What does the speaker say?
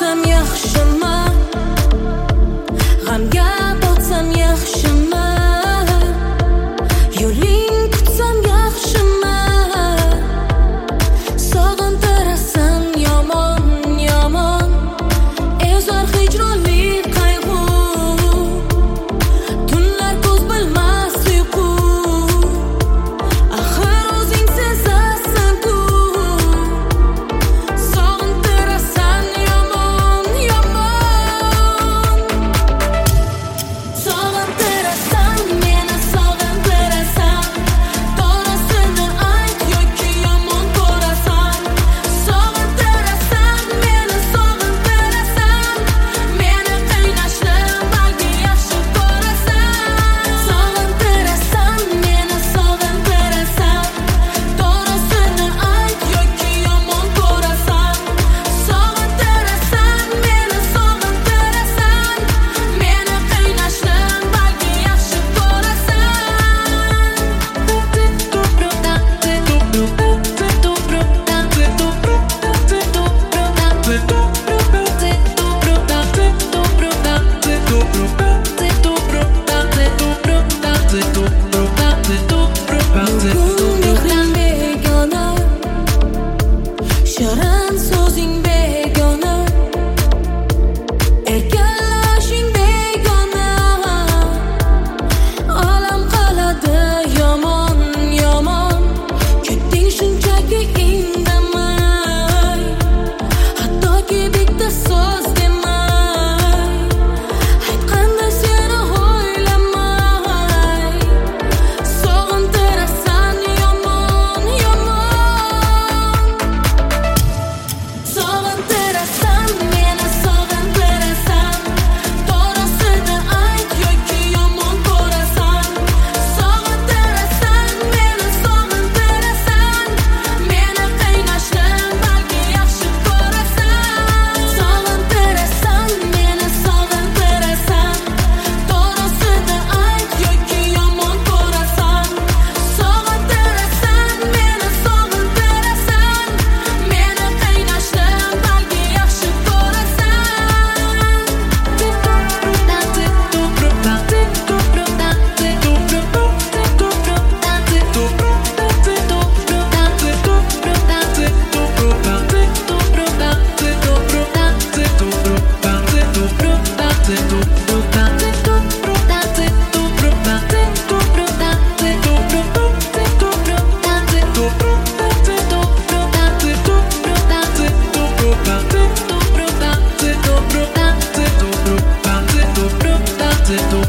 botsam yaxshimi, g'amga botsam yaxshimi, yo'ling kutsam yaxshimi, sog'intirasan yomon yomon, ezar hijronli qayg'u, tunlar ko'z bilmas uyqu, axir o'zing sezasan-ku, sog'intirasan yomon yomon, sog'intirasan meni, sog'intirasan, to'g'risini ayt yoki yomon ko'rasan, sog'intirasan meni, sog'intirasan, meni qiynashni balki yaxshi ko'rasan, sog'intirasan meni, sog'intirasan, to'g'risini ayt yoki yomon ko'rasan, sog'intirasan meni, sog'intirasan, meni qiynashni balki yaxshi Mehring begona, shirin so'zing begona, erkalashing begona, olam qiladi yomon yomon, ketding shunchaki indamay, hattoki bitta so'z demay, aytganda seni o'ylamay, sog'intirasan yomon yomon, sog'intirasan meni, sog'intirasan, to'g'risini ayt yoki yomon ko'rasan, sog'intirasan meni, sog'intirasan, meni qiynashni balki yaxshi ko'rasan, sog'intirasan meni, sog'intirasan, to'g'risini ayt yoki yomon ko'rasan, sog'intirasan meni, sog'intirasan, meni qiynashni balki yaxshi Tout